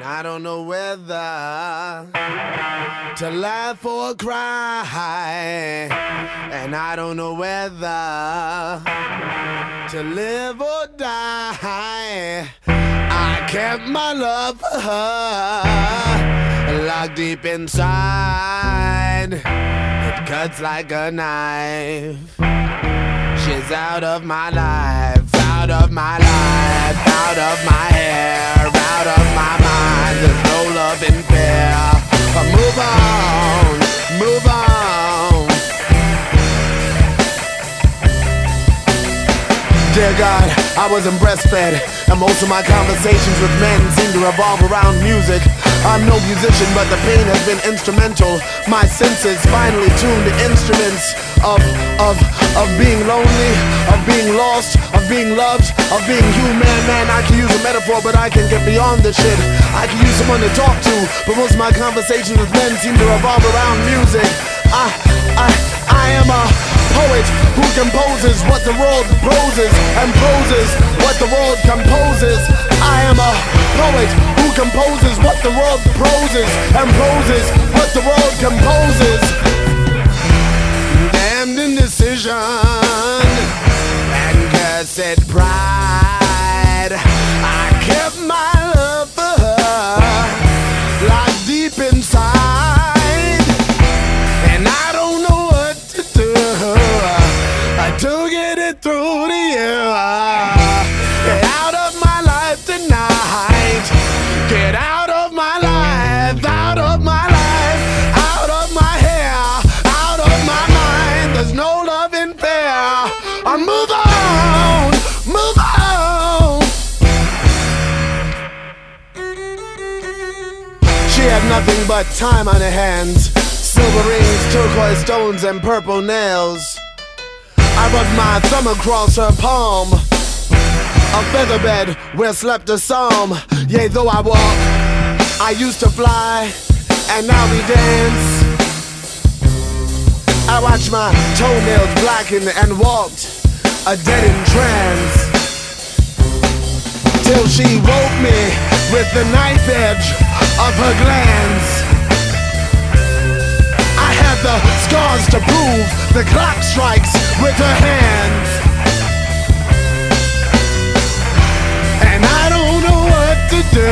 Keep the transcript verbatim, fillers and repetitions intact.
I don't know whether to laugh or cry, and I don't know whether to live or die. I kept my love for her locked deep inside. It cuts like a knife. She's out of my life, out of my life, out of my hair, out of my mind. There's no love in fear. Move on, move on. Dear God, I wasn't breastfed, and most of my conversations with men seem to revolve around music. I'm no musician, but the pain has been instrumental. My senses finally tuned to instruments of, of, of being lonely, of being lost, of being loved, of being human. Man, I can use a metaphor, but I can get beyond this shit. I can use someone to talk to, but most of my conversations with men seem to revolve around music. I, I, I am a poet who composes what the world proses, and proses what the world composes. I am a poet who composes what the world proses, and proses what the world composes. Damned indecision and cursed pride, I kept my love for her locked deep inside, and I don't know what to do to get it through to you. Get out of my life tonight. Get out of my life, out of my life, out of my hair, out of my mind. There's no love in fear. I move on, move on. She had nothing but time on her hands, silver rings, turquoise stones, and purple nails. I rubbed my thumb across her palm, a featherbed where slept a psalm. Yea, though I walk, I used to fly, and now we dance. I watched my toenails blacken and walked a dead in trance, till she woke me with the knife edge of her glance. I had the scars to prove the clock strikes with her hands, and I don't know what to do